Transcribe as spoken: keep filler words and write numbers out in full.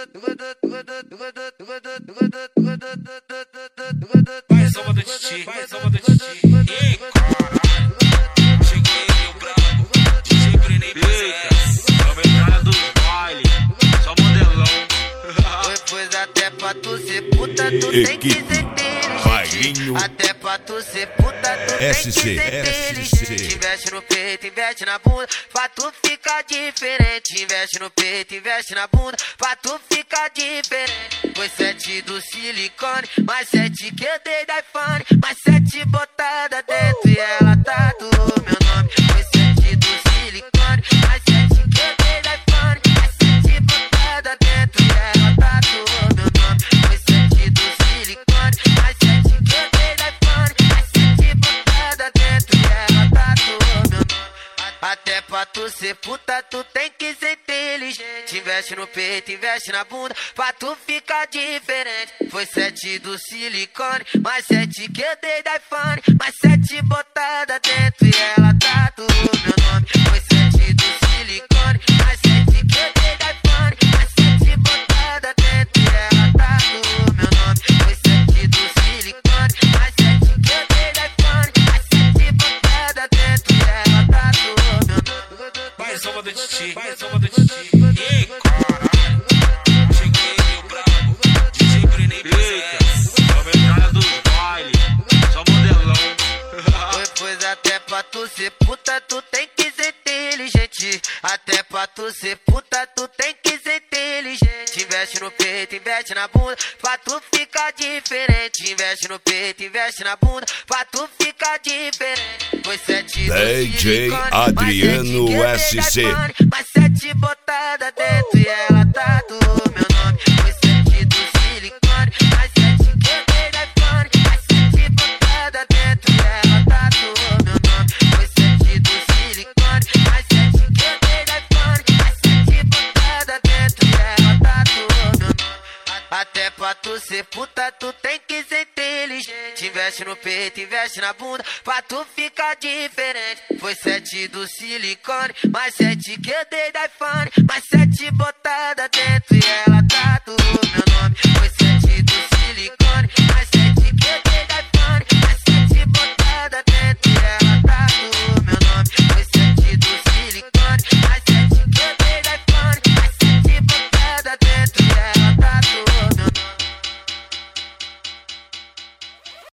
Vai, soma do Titi, vai, soma do Titi. Ei, caralho, cheguei, meu brabo, D J Brenei Pizza, é o meu cara do baile, só modelão. Pois até pra tu ser puta, tu tem que ser inteligente. Até pra tu ser puta, tu tem que ser inteligente. Investe no peito, investe na bunda, pra tu ficar diferente. Investe no peito, investe na bunda, pra tu ficar diferente. Foi sete do silicone, mais sete que eu dei da iPhone, mais sete botada dentro e ela tá do meu nome. Foi sete do silicone, mais sete que eu dei da iPhone, mais sete botada dentro e ela tá do meu nome. Foi sete do silicone, mais sete que eu dei da iPhone, mais sete botada dentro e ela tá do meu nome. Até pra tu ser puta, tu tem que ser inteligente. Investe no peito, investe na bunda, pra tu ficar diferente. Foi sete do silicone, mais sete que eu dei da iPhone, mais sete botada dentro e ela tá do meu nome. Foi sete do silicone, mais sete que eu dei da iPhone, mais sete botada dentro e ela tá do meu nome. Foi sete do silicone, mais sete que eu dei da iPhone, mais sete botada dentro e ela tá do meu nome. Vai, soma do Titi, vai, soma do Titi. Ei, caralho, cheguei, meu brabo, D J Brenei Pizza, é o meu cara do baile, só modelão. Pois até pra tu ser puta, tu tem que ser inteligente. Até pra tu ser puta, tu tem que ser inteligente. Investe no peito, investe na bunda, pra tu ficar diferente. Investe no peito, investe na bunda, pra tu ficar diferente. Foi sete do D J silicone, Adriano mais sete que eu S C. dei da iPhone, mais sete botada dentro e ela tá do meu nome. Foi sete do silicone, mais sete que eu dei da iPhone, mais sete botada dentro e ela tá do meu nome. Foi sete do silicone, mais sete que eu dei da iPhone, mais sete botada dentro e ela tá do meu nome. Até pra tu ser puta, tu tem que ser inteligente. Investe no peito, investe na bunda, pra tu ficar diferente. Foi sete do silicone, mais sete que eu dei da iPhone, mais sete botada dentro e ela tá do